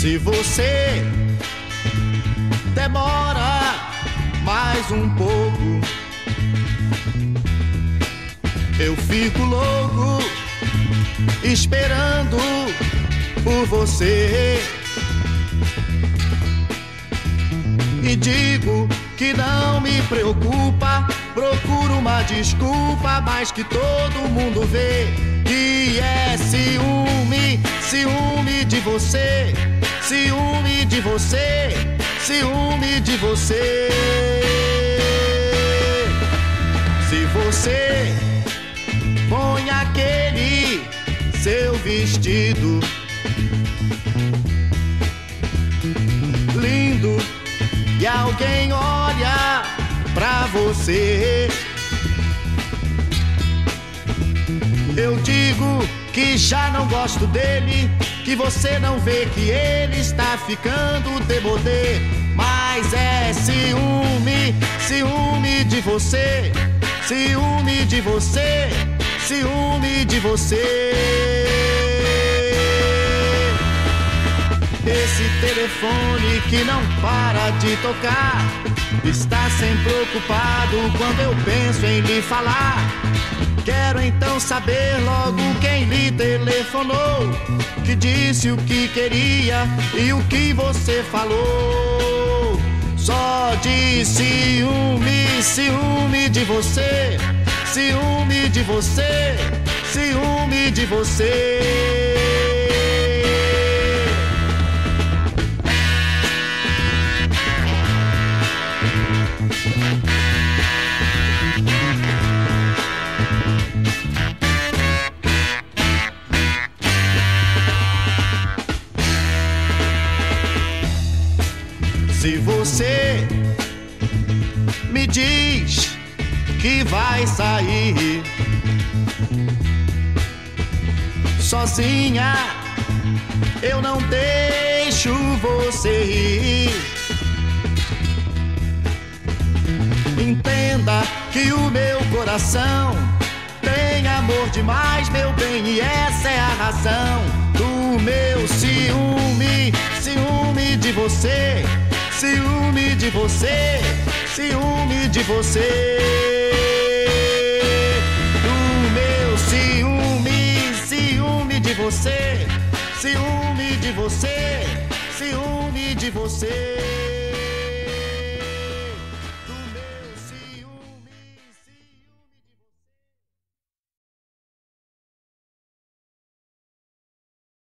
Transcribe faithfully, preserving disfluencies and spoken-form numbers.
Se você demora mais um pouco, eu fico louco esperando por você. E digo que não me preocupa, procuro uma desculpa, mas que todo mundo vê que é ciúme, ciúme de você, ciúme de você, ciúme de você. Se você põe aquele seu vestido lindo e alguém olha pra você, eu digo que já não gosto dele, que você não vê que ele está ficando demodê. Mas é ciúme, ciúme de você, ciúme de você, ciúme de você. Esse telefone que não para de tocar está sempre ocupado quando eu penso em lhe falar. Quero então saber logo quem lhe telefonou, que disse o que queria e o que você falou. Só de ciúme, ciúme de você, ciúme de você, ciúme de você. Se você me diz que vai sair sozinha, eu não deixo você ir. Entenda que o meu coração tem amor demais, meu bem, e essa é a razão do meu ciúme, ciúme de você, ciúme de você, ciúme de você. Do meu ciúme, ciúme de você, ciúme de você, ciúme de você.